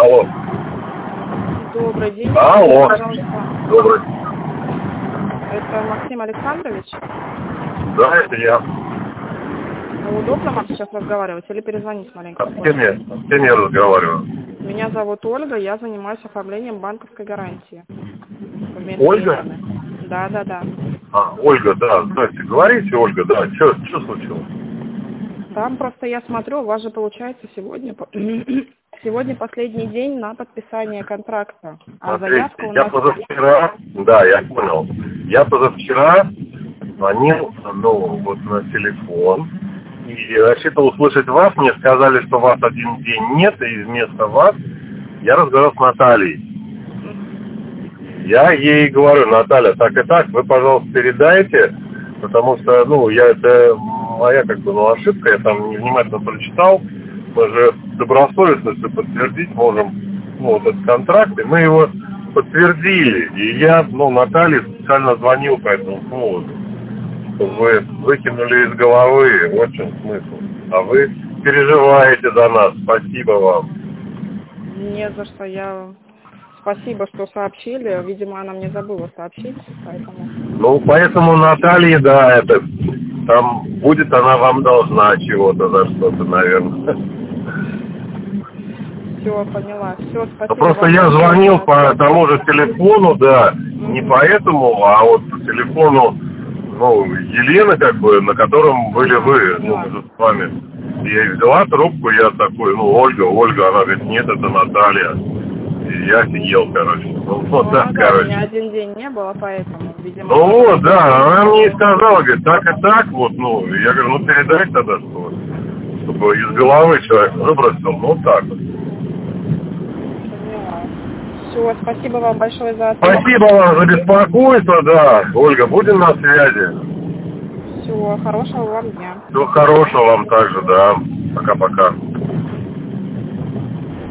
Алло. Добрый день. Алло. Пожалуйста. Добрый. Это Максим Александрович. Да, это я. Удобно вам сейчас разговаривать или перезвонить маленько? С кем я разговариваю? Меня зовут Ольга, я занимаюсь оформлением банковской гарантии. Ольга? Да. Ольга, да. Здравствуйте. Говорите, Ольга, да. Что случилось? Там просто я смотрю, у вас же получается сегодня последний день на подписание контракта. А Смотрите, заявка у я нас... позавчера, да, я понял. Я позавчера звонил, вот на телефон и рассчитывал услышать вас. Мне сказали, что вас один день нет, и вместо вас я разговаривал с Натальей. Я ей говорю: Наталья, так и так, вы, пожалуйста, передайте, потому что, это моя ошибка, я там невнимательно прочитал. Мы же добросовестностью подтвердить можем, этот контракт, и мы его подтвердили. И я, Наталье специально звонил по этому поводу, чтобы вы выкинули из головы, вот в чем смысл. А вы переживаете за нас, спасибо вам. Не за что, Спасибо, что сообщили. Видимо, она мне забыла сообщить, поэтому... Поэтому Наталья, да, там будет она вам должна чего-то за что-то, наверное. Все, поняла. Все, спасибо. Просто я звонил по тому же телефону, да, не по этому, а вот по телефону, Елены, на котором были вы, мы же с вами. Я взяла трубку, я такой, Ольга, она говорит: нет, это Наталья. И я офигел, короче. Меня один день не было, поэтому, видимо... Да, она мне и сказала, говорит, так и так, я говорю, передай тогда, чтобы из головы человек выбросил, так вот. Все, спасибо вам большое за ответ. Спасибо вам за беспокойство, да. Ольга, будем на связи. Всего хорошего вам дня. Всего хорошего вам также, да. Пока-пока.